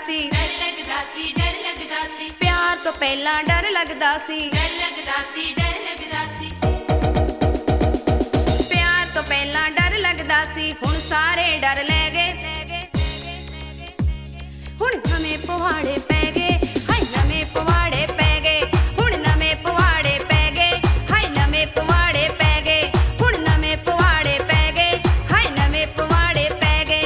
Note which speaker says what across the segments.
Speaker 1: ਸੀ, ਡਰ ਲੱਗਦਾ ਸੀ, ਪਿਆਰ ਤੋਂ ਪਹਿਲਾਂ ਡਰ ਲੱਗਦਾ ਸੀ, ਡਰ ਲੱਗਦਾ ਸੀ, ਪਿਆਰ ਤੋਂ ਪਹਿਲਾਂ ਡਰ ਲੱਗਦਾ ਸੀ। ਹੁਣ ਸਾਰੇ ਡਰ ਲੈ ਗਏ, ਹੁਣ ਨਵੇਂ ਪਵਾੜੇ ਪੈ ਗਏ, ਹਾਏ ਨਵੇਂ ਪਵਾੜੇ ਪੈ ਗਏ, ਹੁਣ ਨਵੇਂ ਪਵਾੜੇ ਪੈ ਗਏ, ਹਾਏ ਨਵੇਂ ਪਵਾੜੇ ਪੈ ਗਏ, ਹੁਣ ਨਵੇਂ ਪਵਾੜੇ ਪੈ ਗਏ, ਹਾਏ ਨਵੇਂ ਪਵਾੜੇ ਪੈ ਗਏ।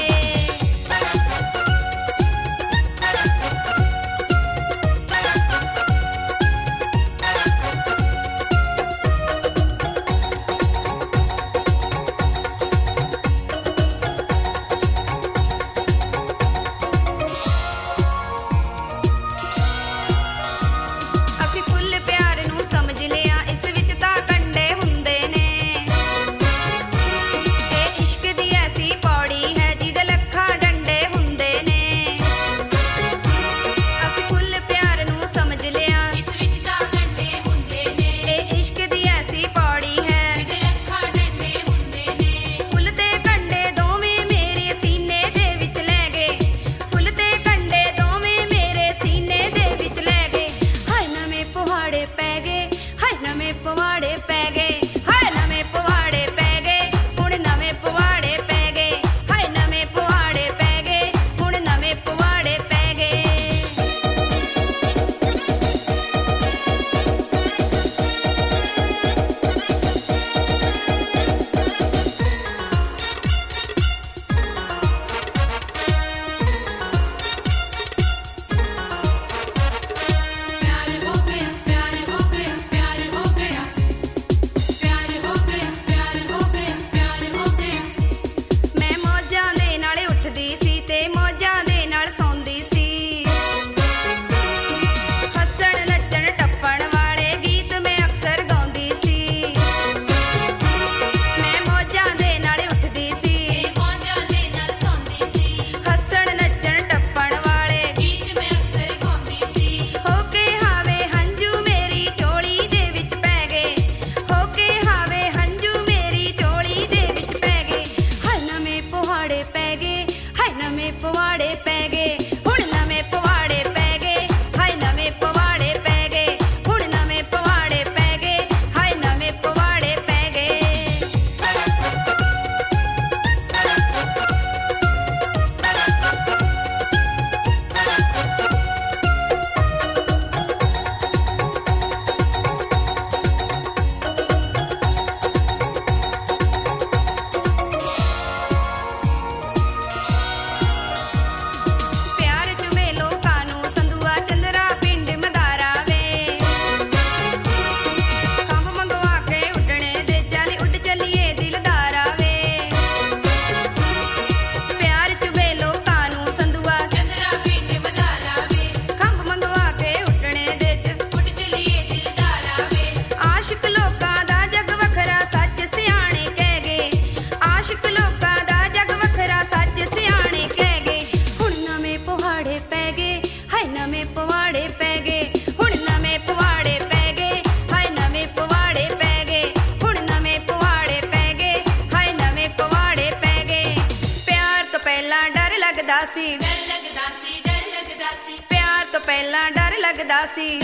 Speaker 1: ਪਿਆਰ ਤੋਂ ਪਹਿਲਾਂ ਡਰ ਲੱਗਦਾ ਸੀ,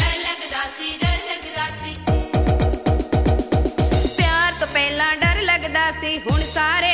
Speaker 1: ਪਿਆਰ ਤੋਂ ਪਹਿਲਾਂ ਡਰ ਲੱਗਦਾ ਸੀ, ਹੁਣ ਸਾਰੇ